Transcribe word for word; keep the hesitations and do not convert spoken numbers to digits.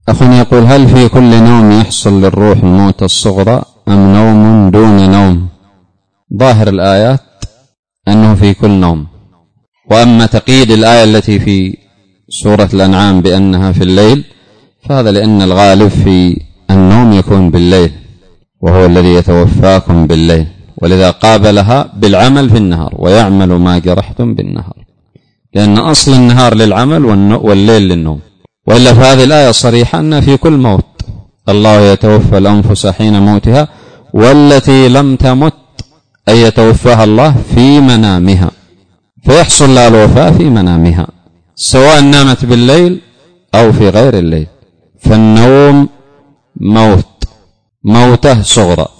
أخ يقول: هل في كل نوم يحصل للروح الموت الصغرى أم نوم دون نوم؟ ظاهر الآيات أنه في كل نوم، وأما تقييد الآية التي في سورة الأنعام بأنها في الليل فهذا لأن الغالب في النوم يكون بالليل، وهو الذي يتوفاكم بالليل، ولذا قابلها بالعمل في النهار: ويعمل ما جرحتم بالنهار، لأن أصل النهار للعمل والليل للنوم. وإلا فهذه الآية صريحة أن في كل موت الله يتوفى الأنفس حين موتها والتي لم تمت أي يتوفاها الله في منامها، فيحصل لها الوفاة في منامها سواء نامت بالليل أو في غير الليل. فالنوم موت، موته صغرى،